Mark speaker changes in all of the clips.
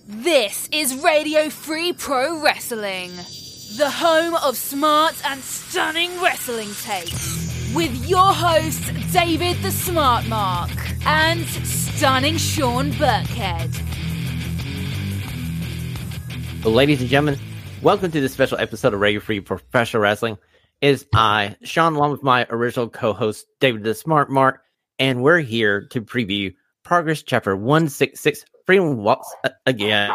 Speaker 1: This is Radio Free Pro Wrestling, the home of smart and stunning wrestling takes, with your hosts David the Smart Mark and stunning Sean Burkhead.
Speaker 2: Well, ladies and gentlemen, welcome to this special episode of Radio Free Professional Wrestling. It is I, Sean, along with my original co-host David the Smart Mark, and we're here to preview Progress Chapter 166, Freedom Walks again,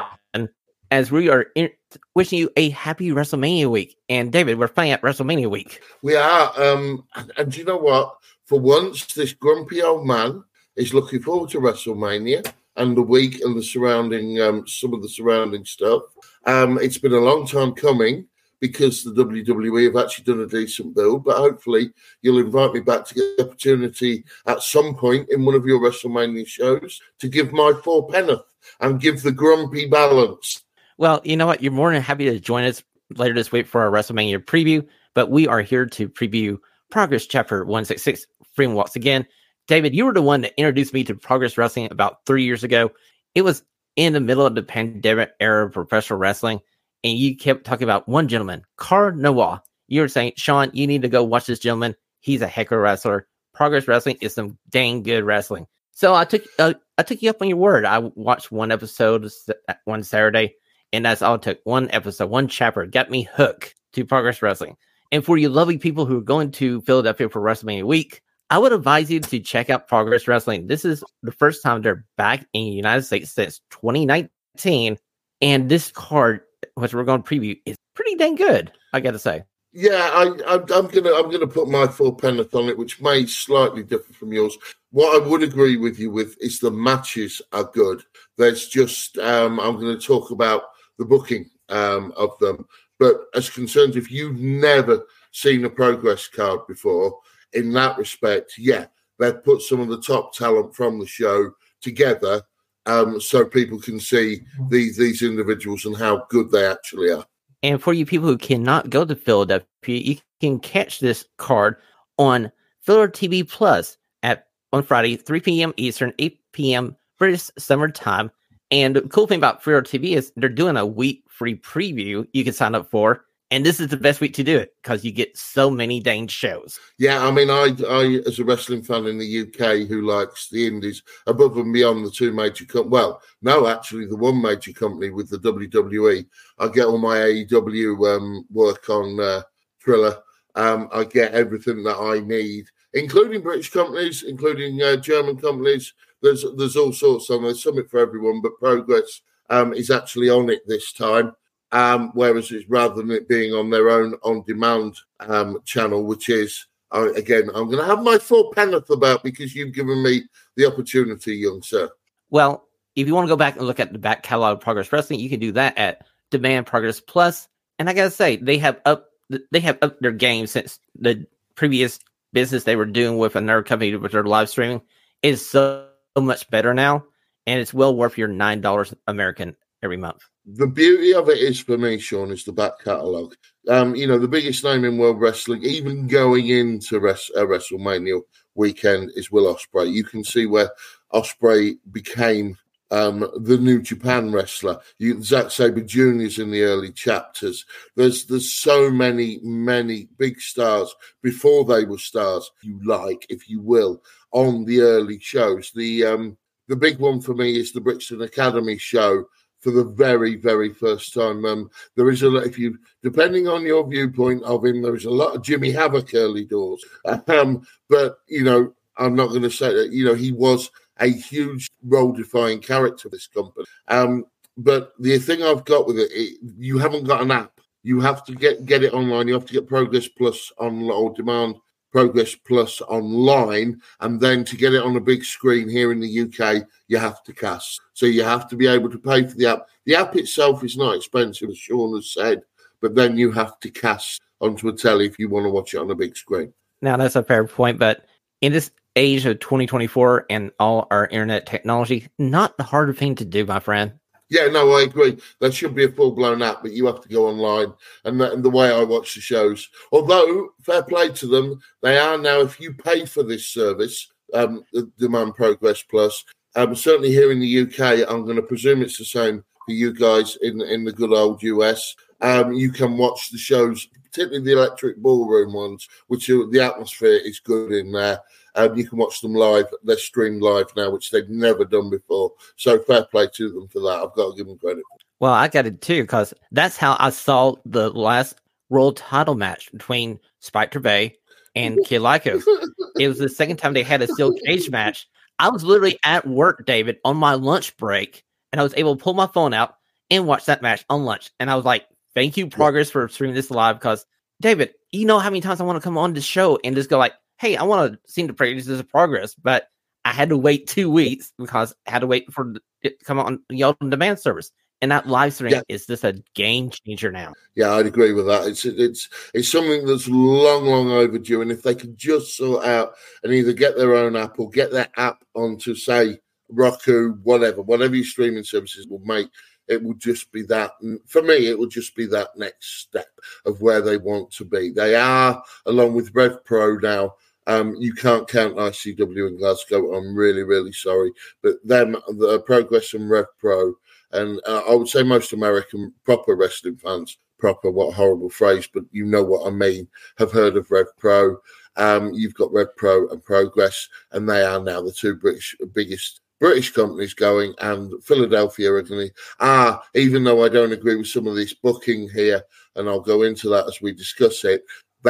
Speaker 2: as we are wishing you a happy WrestleMania week. And David, we're playing at WrestleMania week.
Speaker 3: We are, and you know what? For once, this grumpy old man is looking forward to WrestleMania and the week and the surrounding, some of the surrounding stuff. It's been a long time coming because the WWE have actually done a decent build, but hopefully you'll invite me back to get the opportunity at some point in one of your WrestleMania shows to give my four penneth and give the grumpy balance.
Speaker 2: Well, you know what? You're more than happy to join us later this week for our WrestleMania preview, but we are here to preview Progress Chapter 166, Freedom Walks Again. David, you were the one that introduced me to Progress Wrestling about 3 years ago. It was in the middle of the pandemic era of professional wrestling, and you kept talking about one gentleman, Car Noir. You were saying, Sean, you need to go watch this gentleman. He's a heck of a wrestler. Progress Wrestling is some dang good wrestling. So I took you up on your word. I watched one episode one Saturday, and that's all it took. One episode, one chapter got me hooked to Progress Wrestling. And for you lovely people who are going to Philadelphia for WrestleMania week, I would advise you to check out Progress Wrestling. This is the first time they're back in the United States since 2019, and this card, which we're going to preview, is pretty dang good, I got to say.
Speaker 3: Yeah, I'm gonna put my full penneth on it, which may slightly differ from yours. What I would agree with you with is the matches are good. There's just I'm going to talk about the booking of them, but as concerns, if you've never seen a Progress card before, in that respect, yeah, they've put some of the top talent from the show together, so people can see these individuals and how good they actually are.
Speaker 2: And for you people who cannot go to Philadelphia, you can catch this card on Filler TV Plus on Friday, 3 p.m. Eastern, 8 p.m. British Summer Time. And the cool thing about Filler TV is they're doing a week free preview you can sign up for. And this is the best week to do it because you get so many dang shows.
Speaker 3: Yeah, I mean, I as a wrestling fan in the UK who likes the indies above and beyond the two major companies, well, no, actually the one major company with the WWE, I get all my AEW work on Thriller. I get everything that I need, including British companies, including German companies. There's all sorts on. There's something for everyone, but Progress is actually on it this time. Whereas it's rather than it being on their own on-demand channel, which is, again, I'm going to have my full penneth about because you've given me the opportunity, young sir.
Speaker 2: Well, if you want to go back and look at the back catalog of Progress Wrestling, you can do that at Demand Progress Plus. And I got to say, they have upped their game since the previous business they were doing with another company with their live streaming is so much better now. And it's well worth your $9 American every month.
Speaker 3: The beauty of it is, for me, Sean, is the back catalogue. The biggest name in world wrestling, even going into WrestleMania weekend, is Will Ospreay. You can see where Ospreay became the New Japan wrestler. Zack Sabre Jr. is in the early chapters. There's so many big stars before they were stars, if you will, on the early shows. The big one for me is the Brixton Academy show. For the very, very first time, there is depending on your viewpoint of him, there is a lot of Jimmy Havoc early doors. But I'm not going to say that. He was a huge role-defying character of this company. But the thing I've got with it, you haven't got an app. You have to get it online. You have to get Progress Plus on or demand Progress Plus online, and then to get it on a big screen here in the UK, you have to cast. So you have to be able to pay for the app. The app itself is not expensive, as Sean has said, but then you have to cast onto a telly if you want to watch it on a big screen.
Speaker 2: Now, that's a fair point, but in this age of 2024 and all our internet technology, not the harder thing to do, my friend.
Speaker 3: Yeah, no, I agree. There should be a full-blown app, but you have to go online. And the way I watch the shows, although, fair play to them, they are now, if you pay for this service, the Demand Progress Plus, certainly here in the UK, I'm going to presume it's the same for you guys in the good old US. You can watch the shows, particularly the Electric Ballroom ones, which the atmosphere is good in there. You can watch them live. They're streamed live now, which they've never done before. So fair play to them for that. I've got to give them credit.
Speaker 2: Well, I got it too, because that's how I saw the last world title match between Spike Trivet and Kid Lycos. It was the second time they had a steel cage match. I was literally at work, David, on my lunch break, and I was able to pull my phone out and watch that match on lunch. And I was like, thank you, Progress, for streaming this live, because, David, you know how many times I want to come on the show and just go like, hey, I want to see the Progress, but I had to wait 2 weeks because I had to wait for it to come on the on demand service. And that live stream is just a game changer now.
Speaker 3: Yeah, I'd agree with that. It's something that's long overdue. And if they could just sort out and either get their own app or get their app onto, say, Roku, whatever your streaming services will make, it will just be that. For me, it will just be that next step of where they want to be. They are, along with Rev Pro now. You can't count ICW in Glasgow. I'm really, really sorry. But them, the Progress and Rev Pro, and I would say most American proper wrestling fans, what a horrible phrase, but you know what I mean, have heard of Rev Pro. You've got Rev Pro and Progress, and they are now the two biggest British companies going, and Philadelphia are going to, even though I don't agree with some of this booking here, and I'll go into that as we discuss it,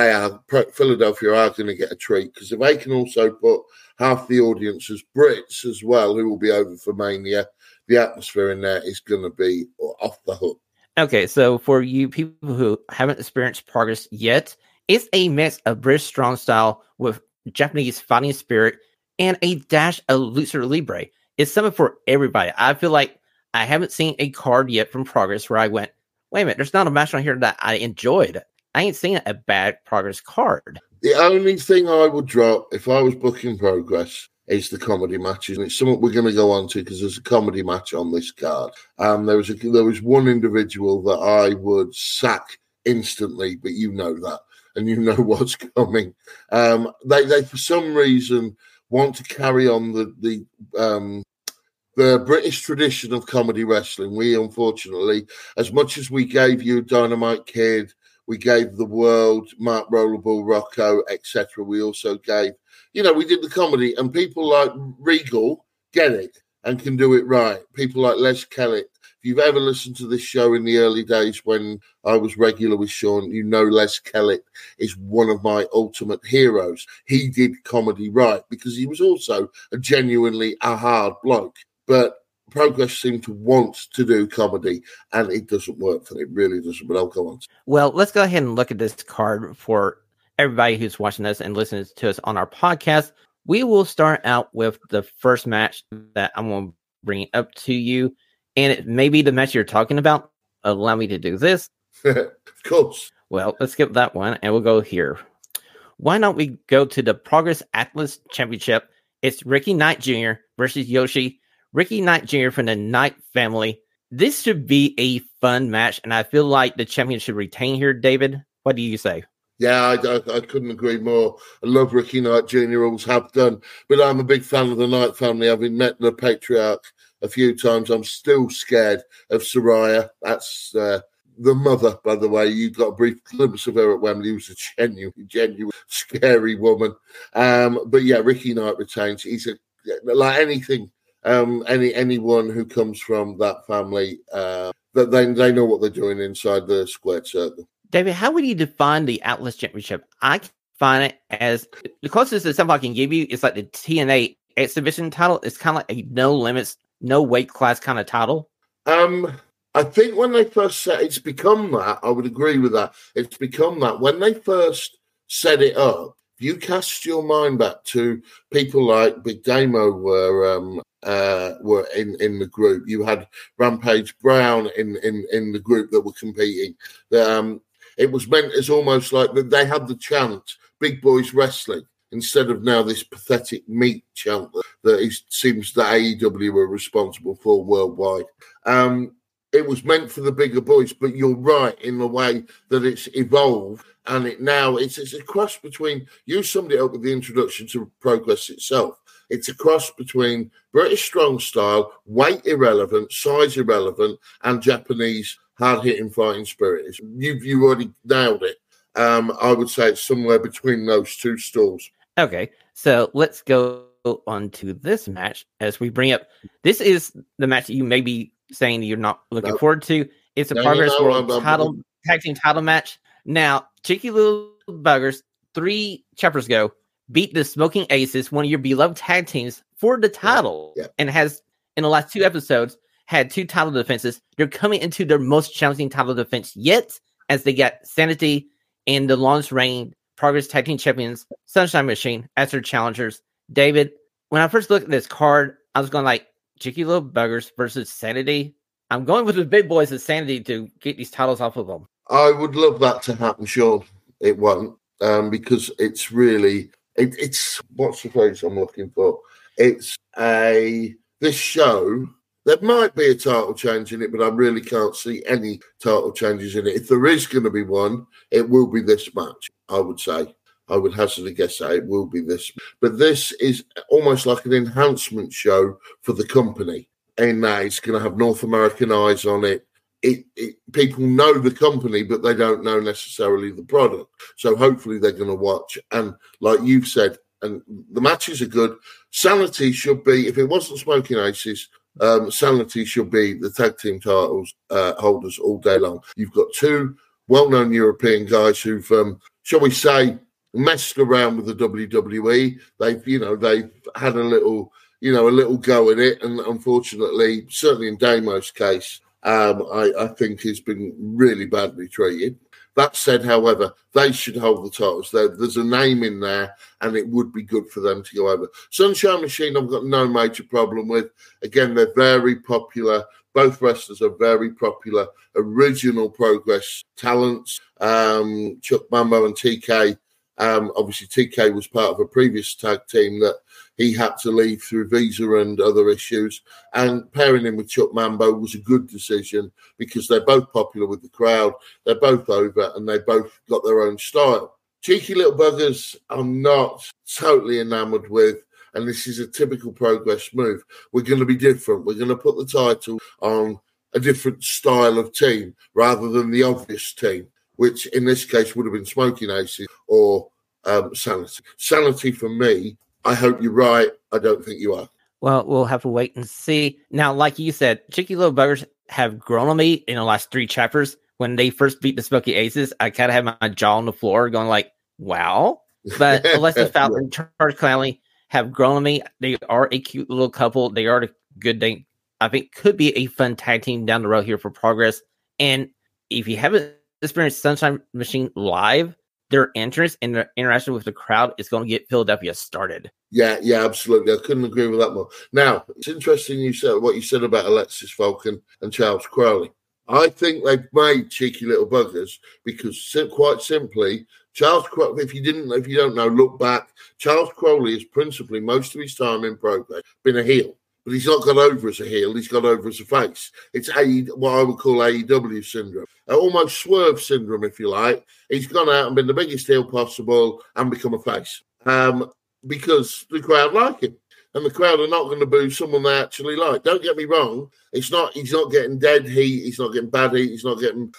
Speaker 3: Philadelphia are going to get a treat, because if they can also put half the audience as Brits as well, who will be over for Mania, the atmosphere in there is going to be off the hook.
Speaker 2: Okay, so for you people who haven't experienced Progress yet, it's a mix of British strong style with Japanese fighting spirit and a dash of Lucha Libre. It's something for everybody. I feel like I haven't seen a card yet from Progress where I went, wait a minute, there's not a match on here that I enjoyed. I ain't seen a bad Progress card.
Speaker 3: The only thing I would drop if I was booking Progress is the comedy matches, and it's something we're going to go on to because there's a comedy match on this card. There was one individual that I would sack instantly, but you know that, and you know what's coming. They for some reason want to carry on the British tradition of comedy wrestling. We, unfortunately, as much as we gave you Dynamite Kid, we gave the world Mark Rollerball, Rocco, etc. We also gave, we did the comedy, and people like Regal get it and can do it right. People like Les Kellett. If you've ever listened to this show in the early days when I was regular with Sean, you know Les Kellett is one of my ultimate heroes. He did comedy right because he was also genuinely a hard bloke. But Progress seem to want to do comedy, and it doesn't work for them. It really doesn't, but I'll go on.
Speaker 2: Well, let's go ahead and look at this card for everybody who's watching us and listening to us on our podcast. We will start out with the first match that I'm going to bring up to you, and it may be the match you're talking about. Allow me to do this.
Speaker 3: Of course.
Speaker 2: Well, let's skip that one, and we'll go here. Why don't we go to the Progress Atlas Championship? It's Ricky Knight Jr. versus Yoshi. Ricky Knight Jr. from the Knight family. This should be a fun match, and I feel like the champion should retain here, David. What do you say?
Speaker 3: Yeah, I couldn't agree more. I love Ricky Knight Jr., always have done, but I'm a big fan of the Knight family. Having met the patriarch a few times, I'm still scared of Saraya. That's the mother, by the way. You got a brief glimpse of her at Wembley. It was a genuine, scary woman. But yeah, Ricky Knight retains. He's like anything. Anyone who comes from that family, that they know what they're doing inside the squared circle.
Speaker 2: David, how would you define the Atlas Championship? I find it as the closest to something I can give you is like the TNA exhibition title. It's kind of like a no limits, no weight class kind of title.
Speaker 3: I think when they first set, it's become that. I would agree with that. It's become that when they first set it up. You cast your mind back to people like Big Damo were in the group. You had Rampage Brown in the group that were competing. It was meant as almost like that they had the chant "Big Boys Wrestling" instead of now this pathetic meat chant that seems that AEW were responsible for worldwide. It was meant for the bigger boys, but you're right in the way that it's evolved. And it's a cross between, you summed it up with the introduction to Progress itself. It's a cross between British strong style, weight irrelevant, size irrelevant, and Japanese hard-hitting fighting spirit. You already nailed it. I would say it's somewhere between those two stools.
Speaker 2: Okay, so let's go on to this match as we bring up. This is the match that you may be saying you're not looking forward to. It's a Progress World title tag team title match. Now, Cheeky Little Buggers 3 chapters ago beat the Smoking Aces, one of your beloved tag teams, for the title, and has in the last 2 episodes had 2 title defenses. They're coming into their most challenging title defense yet, as they got Sanity and the longest reigning Progress Tag Team Champions, Sunshine Machine, as their challengers. David, when I first looked at this card, I was going like, Cheeky Little Buggers versus Sanity. I'm going with the big boys of Sanity to get these titles off of them.
Speaker 3: I would love that to happen, Sean. It won't, because it's really, it's what's the phrase I'm looking for? It's this show, there might be a title change in it, but I really can't see any title changes in it. If there is going to be one, it will be this match, I would say. I would hazard a guess that it will be this. But this is almost like an enhancement show for the company. In that it's going to have North American eyes on it. People know the company, but they don't know necessarily the product. So hopefully they're going to watch. And like you've said, and the matches are good. Sanity should be, if it wasn't Smoking Aces, Sanity should be the tag team titles holders all day long. You've got 2 well-known European guys who've, shall we say, messed around with the WWE. They've had a little go at it, and unfortunately, certainly in Damo's case, I think he's been really badly treated. That said, however, they should hold the titles. There's a name in there, and it would be good for them to go over. Sunshine Machine, I've got no major problem with. Again, they're very popular. Both wrestlers are very popular. Original Progress talents. Chuck Mambo and TK. Obviously, TK was part of a previous tag team that he had to leave through visa and other issues. And pairing him with Chuck Mambo was a good decision because they're both popular with the crowd. They're both over and they both got their own style. Cheeky Little Buggers, I'm not totally enamored with. And this is a typical Progress move. We're going to be different. We're going to put the title on a different style of team rather than the obvious team, which in this case would have been Smoking Aces or Sanity. Sanity for me, I hope you're right. I don't think you are.
Speaker 2: Well, we'll have to wait and see. Now, like you said, Cheeky Little Buggers have grown on me in the last 3 chapters. When they first beat the Smoky Aces, I kind of had my jaw on the floor going like, wow. But Alessi Falcon and Charles Clowney have grown on me. They are a cute little couple. They are a good thing. I think could be a fun tag team down the road here for Progress. And if you haven't experienced Sunshine Machine live, their entrance and their interaction with the crowd is going to get Philadelphia started.
Speaker 3: Yeah, absolutely. I couldn't agree with that more. Now, it's interesting what you said about Alexis Falcon and Charles Crowley. I think they've made Cheeky Little Buggers because, quite simply, Charles Crowley, if you don't know, look back. Charles Crowley has principally, most of his time in Progress, been a heel. But he's not got over as a heel. He's got over as a face. It's what I would call AEW syndrome. Almost Swerve syndrome, if you like. He's gone out and been the biggest heel possible and become a face. Because the crowd like him. And the crowd are not going to boo someone they actually like. Don't get me wrong. He's not getting dead heat. He's not getting bad heat. He's not getting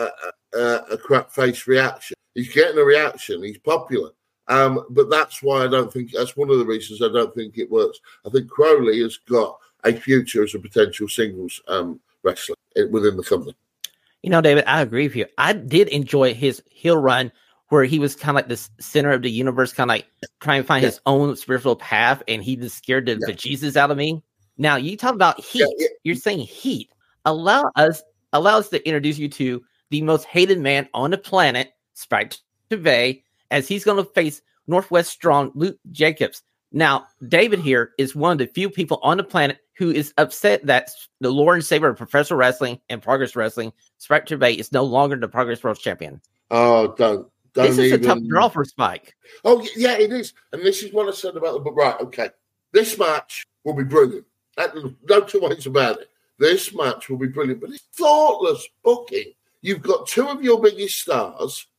Speaker 3: a crap face reaction. He's getting a reaction. He's popular. But that's why that's one of the reasons I don't think it works. I think Crowley has got a future as a potential singles wrestler within the company.
Speaker 2: You know, David, I agree with you. I did enjoy his heel run where he was kind of like the center of the universe, kind of like trying to find his own spiritual path, and he just scared the bejesus out of me. Now, you talk about heat. You're saying heat. Allow us to introduce you to the most hated man on the planet, Spike Trivet, as he's going to face Northwest Strong Luke Jacobs. Now, David here is one of the few people on the planet who is upset that the Lord and Savior of Professional Wrestling and Progress Wrestling, Spike Trivet, is no longer the Progress World Champion.
Speaker 3: Oh, don't
Speaker 2: this is a tough draw for Spike.
Speaker 3: Oh, yeah, it is. And this is what I said about the book. Right, okay. This match will be brilliant. No 2 ways about it. This match will be brilliant, but it's thoughtless booking. You've got 2 of your biggest stars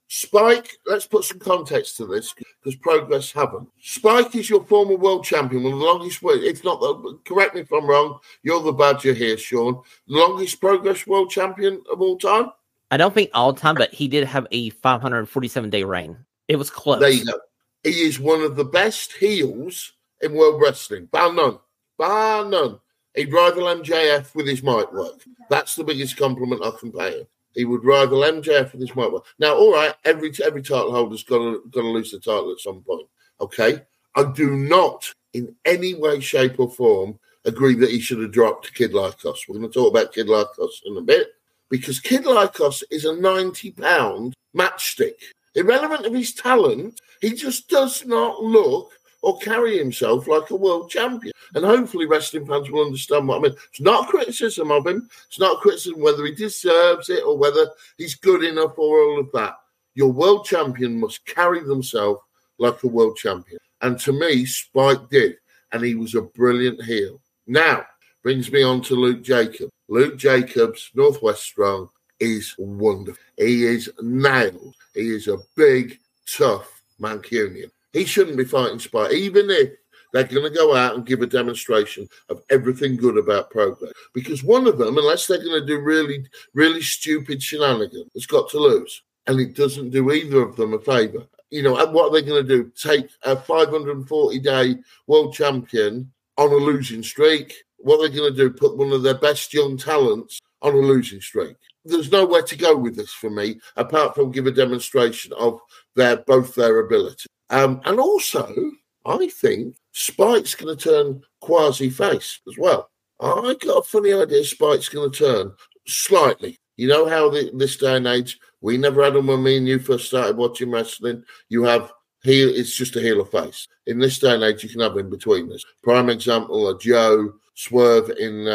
Speaker 3: Spike, let's put some context to this because Progress haven't. Spike is your former world champion, one of the longest, if not, correct me if I'm wrong, you're the badger here, Sean, the longest Progress world champion of all time?
Speaker 2: I don't think all time, but he did have a 547-day reign. It was close.
Speaker 3: There you go. He is one of the best heels in world wrestling, bar none. Bar none. He'd rival MJF with his mic work. That's the biggest compliment I can pay him. He would rival MJF with his mic work. Now, all right, every title holder's got to lose the title at some point. Okay, I do not, in any way, shape, or form, agree that he should have dropped Kid Lycos. We're going to talk about Kid Lycos in a bit because Kid Lycos is a 90-pound matchstick. Irrelevant of his talent, he just does not look or carry himself like a world champion. And hopefully wrestling fans will understand what I mean. It's not a criticism of him. It's not a criticism whether he deserves it or whether he's good enough or all of that. Your world champion must carry themselves like a world champion. And to me, Spike did. And he was a brilliant heel. Now, brings me on to Luke Jacobs. Luke Jacobs, Northwest Strong, is wonderful. He is nailed. He is a big, tough Mancunian. He shouldn't be fighting Spike, even if they're going to go out and give a demonstration of everything good about Progress. Because one of them, unless they're going to do really, really stupid shenanigans, has got to lose. And it doesn't do either of them a favour. You know, what are they going to do? Take a 540-day world champion on a losing streak? What are they going to do? Put one of their best young talents on a losing streak? There's nowhere to go with this for me, apart from give a demonstration of both their ability. And also, I think Spike's going to turn quasi-face as well. I got a funny idea Spike's going to turn slightly. You know how this day and age, we never had them when me and you first started watching wrestling. You have heel, it's just a heel or face. In this day and age, you can have in between this. Prime example are Joe, Swerve in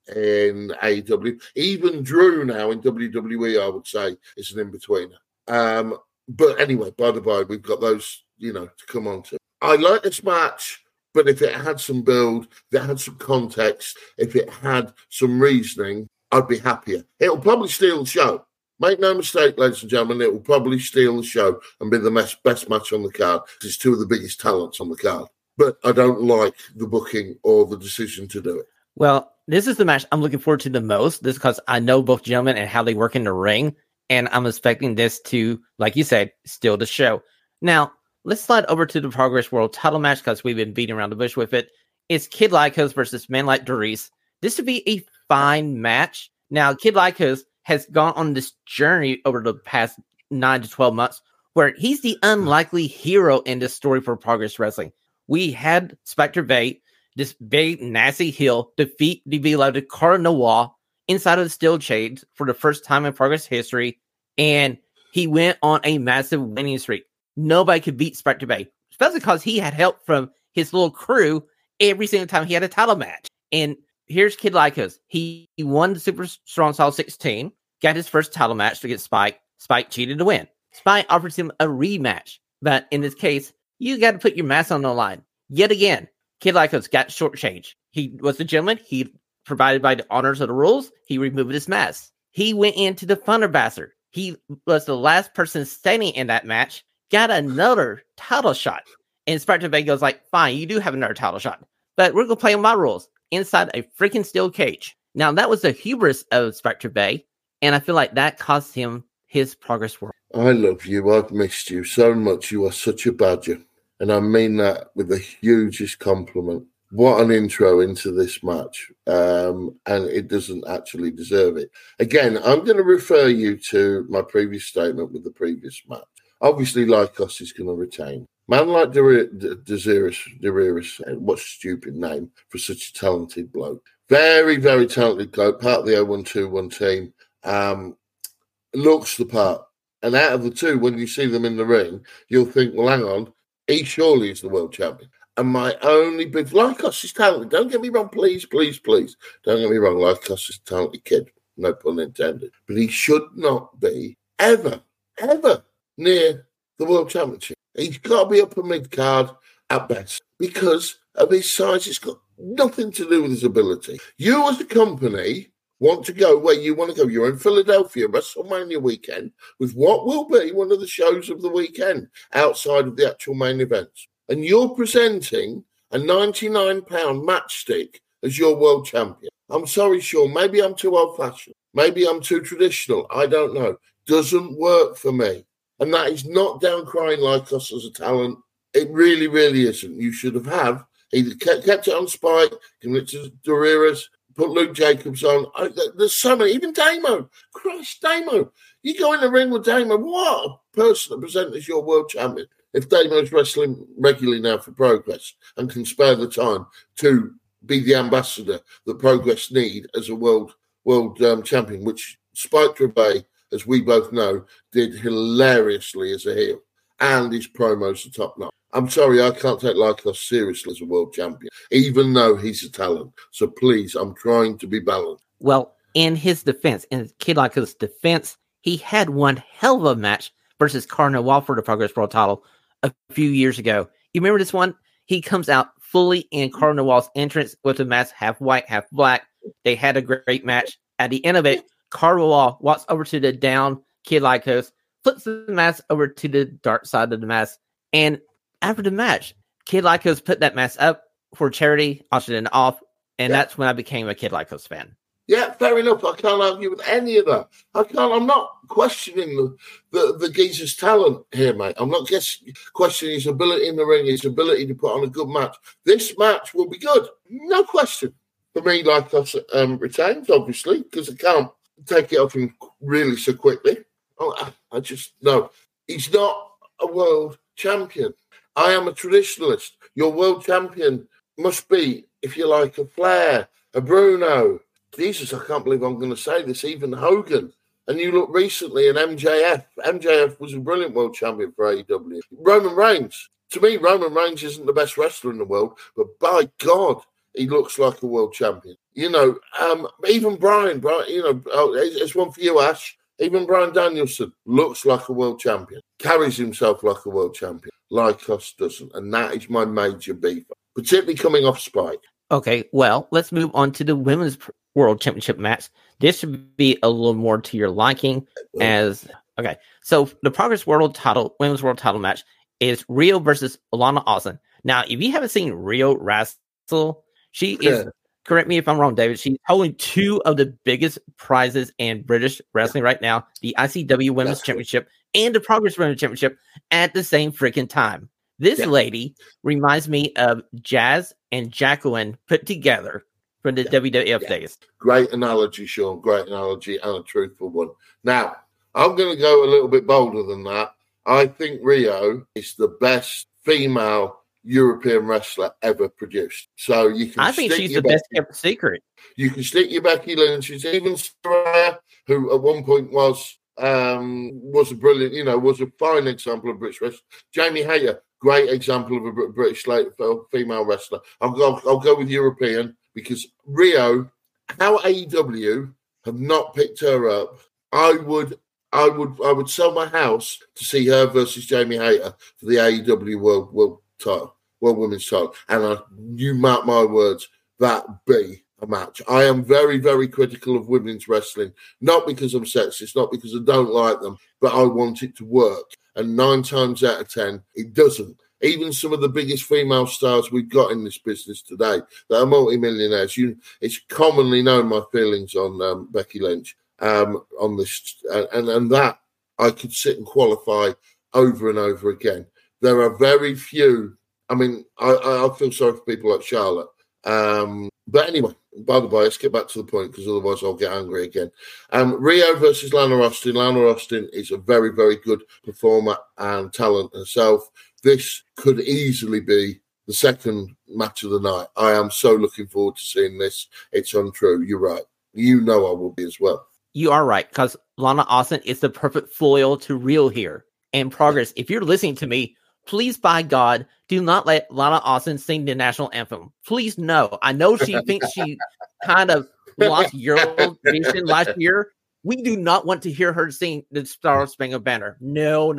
Speaker 3: AEW. Even Drew now in WWE, I would say, is an in-betweener. But anyway, by the by, we've got those, to come on to. I like this match, but if it had some build, if it had some context, if it had some reasoning, I'd be happier. It'll probably steal the show. Make no mistake, ladies and gentlemen, it will probably steal the show and be the best match on the card. It's two of the biggest talents on the card. But I don't like the booking or the decision to do it.
Speaker 2: Well, this is the match I'm looking forward to the most. This is because I know both gentlemen and how they work in the ring. And I'm expecting this to, like you said, steal the show. Now, let's slide over to the Progress World title match because we've been beating around the bush with it. It's Kid Lycos versus Man Like Doris. This would be a fine match. Now, Kid Lycos has gone on this journey over the past 9 to 12 months where he's the unlikely hero in this story for Progress Wrestling. We had Spectre Bay, this big, nasty heel, defeat the beloved Cara Noir inside of the steel cage for the first time in Progress history, and he went on a massive winning streak. Nobody could beat Spectre Bay, especially because he had help from his little crew every single time he had a title match. And here's Kid Lycos. He won the Super Strong Style 16, got his first title match against Spike. Spike cheated to win. Spike offers him a rematch, but in this case, you got to put your mask on the line. Yet again, Kid Lycos got shortchanged. He was the gentleman. He provided by the honors of the rules. He removed his mask. He went into the Thunder Bastard. He was the last person standing in that match, got another title shot. And Spectre Bay goes like, fine, you do have another title shot, but we're going to play my rules inside a freaking steel cage. Now, that was the hubris of Spectre Bay, and I feel like that cost him his Progress World.
Speaker 3: I love you. I've missed you so much. You are such a badger. And I mean that with the hugest compliment. What an intro into this match. And it doesn't actually deserve it. Again, I'm going to refer you to my previous statement with the previous match. Obviously, Lycos is going to retain. Man Like Doris, what a stupid name for such a talented bloke. Very, very talented bloke, part of the 0121 team. Looks the part. And out of the two, when you see them in the ring, you'll think, well, hang on, he surely is the world champion. And my only big... Lycos is talented. Don't get me wrong, please, please, please. Don't get me wrong, Lycos is a talented kid. No pun intended. But he should not be ever near the world championship. He's got to be upper mid-card at best. Because of his size, it's got nothing to do with his ability. You as a company want to go where you want to go. You're in Philadelphia, WrestleMania weekend, with what will be one of the shows of the weekend outside of the actual main events. And you're presenting a £99 matchstick as your world champion. I'm sorry, Sean, maybe I'm too old-fashioned. Maybe I'm too traditional. I don't know. Doesn't work for me. And that is not down crying like us as a talent. It really, really isn't. You should have either kept it on Spike, given it to Dureras, put Luke Jacobs on. There's so many. Even Damo. Christ, Damo. You go in the ring with Damo. What a person to present as your world champion. If Damo's wrestling regularly now for Progress and can spare the time to be the ambassador that Progress need as a world champion, which Spike Trivet, as we both know, did hilariously as a heel. And his promos are top notch. I'm sorry, I can't take Lykos seriously as a world champion, even though he's a talent. So please, I'm trying to be balanced.
Speaker 2: Well, in his defense, in Kid Lykos' defense, he had one hell of a match versus Cardinal Wall for the Progress World title a few years ago. You remember this one? He comes out fully in Cardinal Wall's entrance with a mask half white, half black. They had a great match. At the end of it, Cardinal Wall walks over to the down Kid Lykos, flips the mask over to the dark side of the mask, and after the match, Kid Lykos put that mask up for charity, auctioned it off, and that's when I became a Kid Lykos fan.
Speaker 3: Yeah, fair enough. I can't argue with any of that. I'm not questioning the geezer's talent here, mate. I'm not questioning his ability in the ring, his ability to put on a good match. This match will be good. No question. For me, Lykos retains, obviously, because I can't take it off him really so quickly. I just, no. He's not a world champion. I am a traditionalist. Your world champion must be, if you like, a Flair, a Bruno. Jesus, I can't believe I'm going to say this, even Hogan. And you look recently at MJF. MJF was a brilliant world champion for AEW. Roman Reigns. To me, Roman Reigns isn't the best wrestler in the world, but by God, he looks like a world champion. You know, even Brian, you know, it's one for you, Ash. Even Bryan Danielson looks like a world champion, carries himself like a world champion. Lykos doesn't, and that is my major beef, particularly coming off Spike.
Speaker 2: Okay, well, let's move on to the Women's World Championship match. This should be a little more to your liking. So the Progress Women's World Title match is Rio versus Lana Austin. Now, if you haven't seen Rio wrestle, she is. Correct me if I'm wrong, David. She's holding two of the biggest prizes in British wrestling right now, the ICW Women's Championship and the Progress Women's Championship at the same freaking time. This lady reminds me of Jazz and Jacqueline put together from the WWF days.
Speaker 3: Great analogy, Sean. Great analogy and a truthful one. Now, I'm going to go a little bit bolder than that. I think Rio is the best female European wrestler ever produced. So you can.
Speaker 2: I think she's the best kept secret.
Speaker 3: You can stick your Becky Lynch's, even Saraya, who at one point was a brilliant, was a fine example of British wrestler. Jamie Hayter, great example of a British female wrestler. I'll go with European because Rio, how AEW have not picked her up. I would sell my house to see her versus Jamie Hayter for the AEW World title, World Women's title. And you mark my words, that be a match. I am very, very critical of women's wrestling, not because I'm sexist, not because I don't like them, but I want it to work. And 9 times out of 10, it doesn't. Even some of the biggest female stars we've got in this business today that are multimillionaires, it's commonly known my feelings on Becky Lynch on this, and that I could sit and qualify over and over again. There are very few. I mean, I feel sorry for people like Charlotte. But anyway, by the way, let's get back to the point because otherwise I'll get angry again. Rio versus Lana Austin. Lana Austin is a very, very good performer and talent herself. This could easily be the second match of the night. I am so looking forward to seeing this. It's untrue. You're right. You know I will be as well.
Speaker 2: You are right, because Lana Austin is the perfect foil to Rio here. And Progress, if you're listening to me, please, by God, do not let Lana Austin sing the national anthem. Please, no. I know she thinks she kind of lost Eurovision last year. We do not want to hear her sing the Star Spangled Banner. No.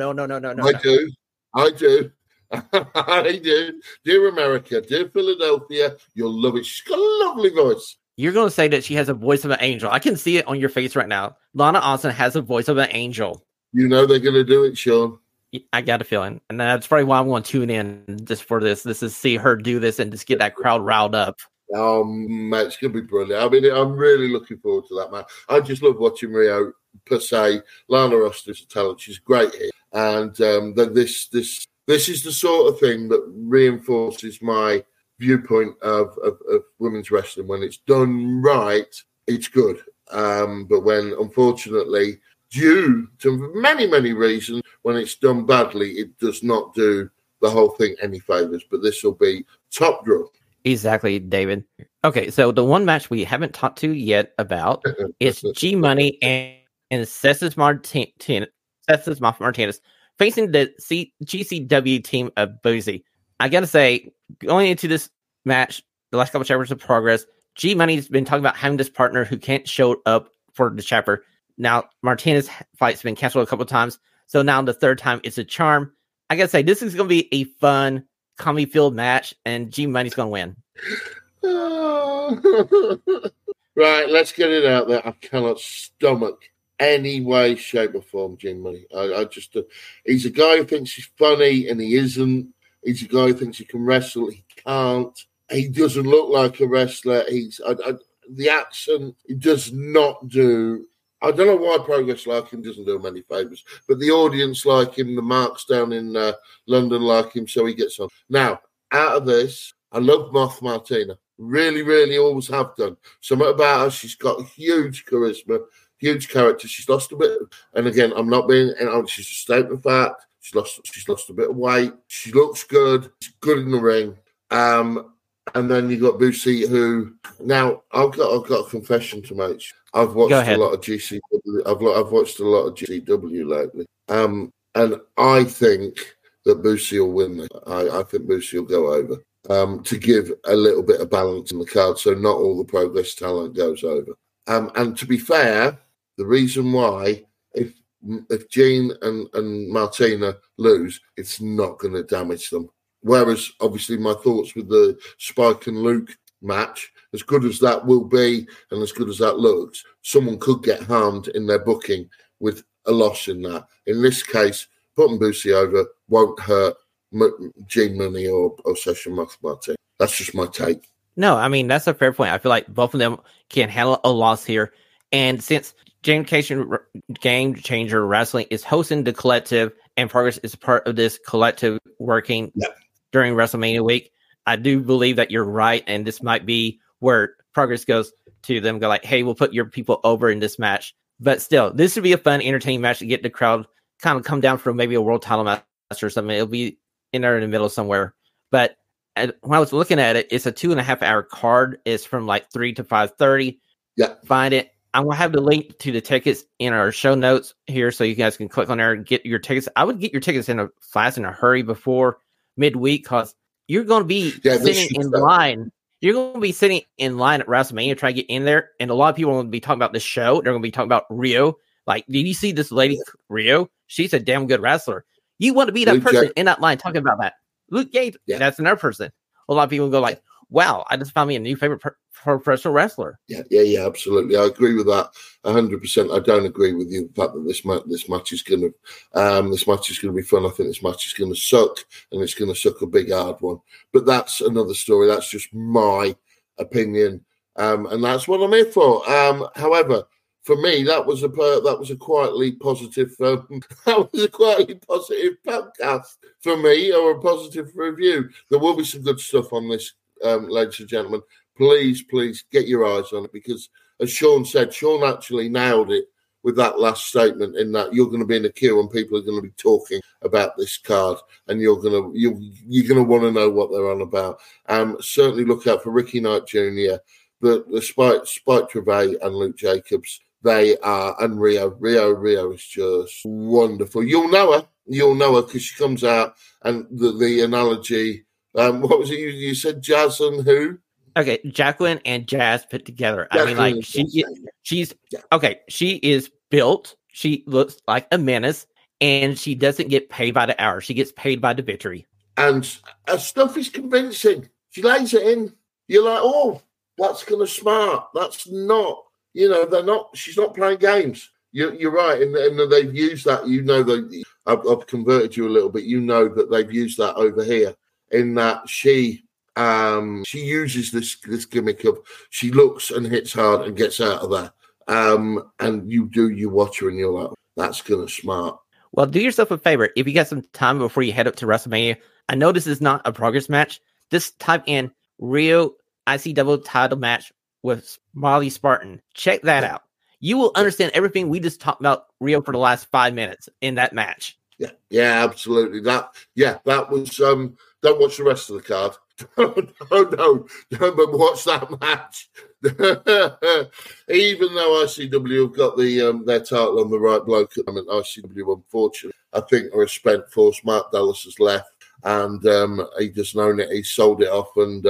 Speaker 3: I do. I do. Dear America, dear Philadelphia, you'll love it. She's got a lovely voice.
Speaker 2: You're going to say that she has a voice of an angel. I can see it on your face right now. Lana Austin has a voice of an angel.
Speaker 3: You know they're going to do it, Sean.
Speaker 2: I got a feeling. And that's probably why I'm going to tune in just for this. This is see her do this and just get that crowd riled up.
Speaker 3: Mate, it's going to be brilliant. I mean, I'm really looking forward to that, man. I just love watching Rio per se. Lana Austin's a talent. She's great here. And this is the sort of thing that reinforces my viewpoint of women's wrestling. When it's done right, it's good. But when, unfortunately, due to many, many reasons, when it's done badly, it does not do the whole thing any favors. But this will be top draw.
Speaker 2: Exactly, David. Okay, so the one match we haven't talked to yet about is G Money and Cesar Martinez facing the GCW team of Boozy. I gotta say, going into this match, the last couple of chapters of Progress, G Money's been talking about having this partner who can't show up for the chapter. Now, Martinez fight's been canceled a couple of times, so now the third time it's a charm. I gotta say, this is gonna be a fun, comedy-filled match, and G Money's gonna win.
Speaker 3: Right, let's get it out there. I cannot stomach any way, shape, or form G Money. I just, he's a guy who thinks he's funny, and he isn't. He's a guy who thinks he can wrestle. He can't. He doesn't look like a wrestler. The accent, he does not do. I don't know why Progress like him, doesn't do him any favours, but the audience like him, the marks down in London like him, so he gets on. Now, out of this, I love Moth Martina. Really, really always have done. Something about her, she's got huge charisma, huge character. She's lost a bit, and again, I'm not being, she's a statement of fact. She's lost a bit of weight. She looks good. She's good in the ring. And then you got Boosie, who now I've got a confession to make. I've watched a lot of GCW. I've watched a lot of GCW lately. And I think that Boosie will win this. I think Boosie will go over to give a little bit of balance in the card, so not all the Progress talent goes over. And to be fair, the reason why, if Jean and Martina lose, it's not going to damage them. Whereas, obviously, my thoughts with the Spike and Luke match, as good as that will be and as good as that looks, someone could get harmed in their booking with a loss in that. In this case, putting Boosie over won't hurt G Money or Session Martin. That's just my take.
Speaker 2: No, I mean, that's a fair point. I feel like both of them can handle a loss here. And since Game Changer Wrestling is hosting the collective and Progress is part of this collective working during WrestleMania week, I do believe that you're right. And this might be where Progress goes to them, go like, hey, we'll put your people over in this match. But still, this would be a fun, entertaining match to get the crowd kind of come down from maybe a world title match or something. It'll be in there in the middle somewhere. But when I was looking at it, it's a 2.5 hour card. It's from like 3 to 5:30.
Speaker 3: Yeah.
Speaker 2: Find it. I'm going to have the link to the tickets in our show notes here so you guys can click on there and get your tickets. I would get your tickets in a hurry before midweek because you're going to be sitting in line. You're going to be sitting in line at WrestleMania trying to get in there. And a lot of people are going to be talking about this show. They're going to be talking about Rio. Like, did you see this lady, Rio? She's a damn good wrestler. You want to be that
Speaker 3: Luke
Speaker 2: person
Speaker 3: Jack-
Speaker 2: in that line talking about that. Luke Gage, that's another person. A lot of people go like, wow, I just found me a new favorite professional wrestler.
Speaker 3: Yeah, absolutely. I agree with that 100%. I don't agree with you the fact that this match is going to be fun. I think this match is going to suck, and it's going to suck a big hard one. But that's another story. That's just my opinion, and that's what I'm here for. However, for me, that was a quietly positive. That was a quietly positive podcast for me, or a positive review. There will be some good stuff on this. Ladies and gentlemen, please get your eyes on it, because as Sean said, Sean actually nailed it with that last statement, in that you're going to be in a queue and people are going to be talking about this card, and you're going to want to know what they're on about. Certainly look out for Ricky Knight Jr., the Spike Trevay and Luke Jacobs. They are, and Rio is just wonderful. You'll know her because she comes out, and the analogy. What was it you said? Jazz and who?
Speaker 2: Okay, Jacqueline and Jazz put together. Jacqueline, I mean, like she's okay. She is built. She looks like a menace, and she doesn't get paid by the hour. She gets paid by the victory.
Speaker 3: And her stuff is convincing. She lays it in. You're like, oh, That's going to smart. That's not, they're not, she's not playing games. You're right. And they've used that, I've converted you a little bit. That they've used that over here in that she uses this gimmick of she looks and hits hard and gets out of there. And you watch her and you're like, that's going to smart.
Speaker 2: Well, do yourself a favor. If you got some time before you head up to WrestleMania, I know this is not a Progress match. Just type in Rio ICW title match with Molly Spartan. Check that out. You will understand everything we just talked about Rio for the last 5 minutes in that match.
Speaker 3: Yeah, absolutely. That was. Don't watch the rest of the card. No, but watch that match. Even though ICW have got their title on the right bloke at the moment, ICW, unfortunately, I think are a spent force. Mark Dallas has left, and he just known it. He sold it off, and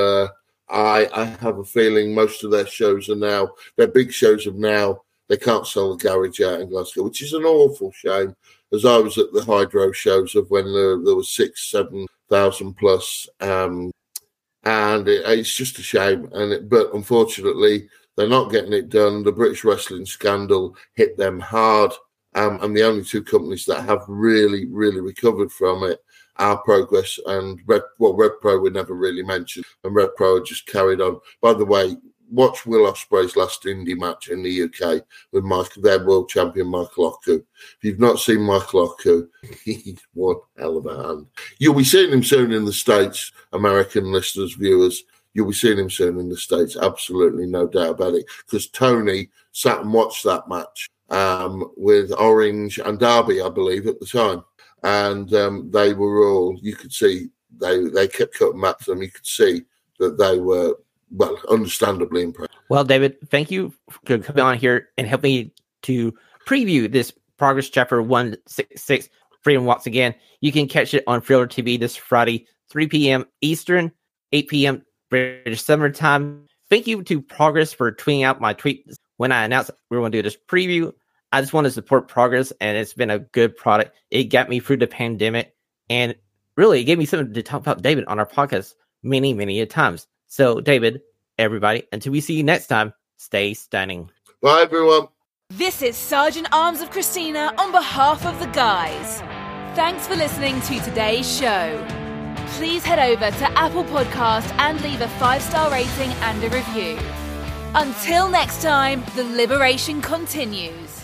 Speaker 3: I have a feeling most of their shows are now, their big shows have now, they can't sell the garage out in Glasgow, which is an awful shame. As I was at the Hydro shows of when there was 6,000-7,000 plus, and it's just a shame. But unfortunately, they're not getting it done. The British wrestling scandal hit them hard, and the only two companies that have really, really recovered from it are Progress and Red Pro were never really mentioned, and Red Pro just carried on. By the way, watch Will Ospreay's last indie match in the UK with their world champion Michael Oku. If you've not seen Michael Oku, he's one hell of a hand. You'll be seeing him soon in the States, American listeners, viewers. You'll be seeing him soon in the States, absolutely no doubt about it, because Tony sat and watched that match with Orange and Darby, I believe, at the time. And they were all, you could see, they kept cutting back to them. You could see that they were, well, understandably impressed.
Speaker 2: Well, David, thank you for coming on here and helping me to preview this Progress Chapter 166 Freedom Walks Again. You can catch it on Thriller TV this Friday, 3 p.m. Eastern, 8 p.m. British Summer Time. Thank you to Progress for tweeting out my tweet when I announced we were going to do this preview. I just want to support Progress, and it's been a good product. It got me through the pandemic, and really, it gave me something to talk about David on our podcast many, many times. So, David, everybody, until we see you next time, stay stunning.
Speaker 3: Bye, everyone.
Speaker 1: This is Sergeant Arms of Christina on behalf of the guys. Thanks for listening to today's show. Please head over to Apple Podcast and leave a 5-star rating and a review. Until next time, the liberation continues.